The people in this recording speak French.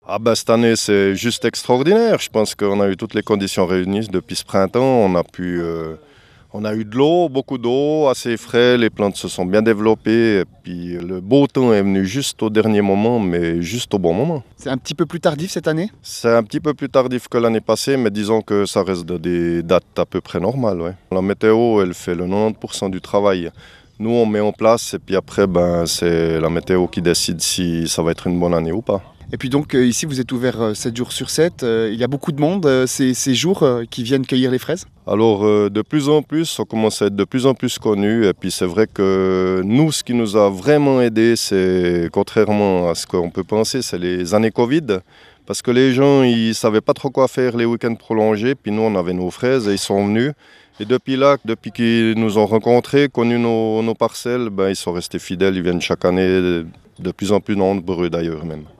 Ah bah, cette année, c'est juste extraordinaire. Je pense qu'on a eu toutes les conditions réunies depuis ce printemps. On a eu de l'eau, beaucoup d'eau, assez frais. Les plantes se sont bien développées. Et puis le beau temps est venu juste au dernier moment, mais juste au bon moment. C'est un petit peu plus tardif cette année? C'est un petit peu plus tardif que l'année passée, mais disons que ça reste des dates à peu près normales. Ouais. La météo, elle fait le 90% du travail. Nous, on met en place et puis après, ben, c'est la météo qui décide si ça va être une bonne année ou pas. Et puis donc ici vous êtes ouvert 7 jours sur 7. Il y a beaucoup de monde ces jours qui viennent cueillir les fraises? Alors, de plus en plus, on commence à être de plus en plus connus. Et puis, c'est vrai que nous, ce qui nous a vraiment aidé, c'est, contrairement à ce qu'on peut penser, c'est les années Covid. Parce que les gens, ils ne savaient pas trop quoi faire les week-ends prolongés. Puis nous, on avait nos fraises et ils sont venus. Et depuis là, depuis qu'ils nous ont rencontrés, connus nos parcelles, ben, ils sont restés fidèles. Ils viennent chaque année, de plus en plus nombreux d'ailleurs même.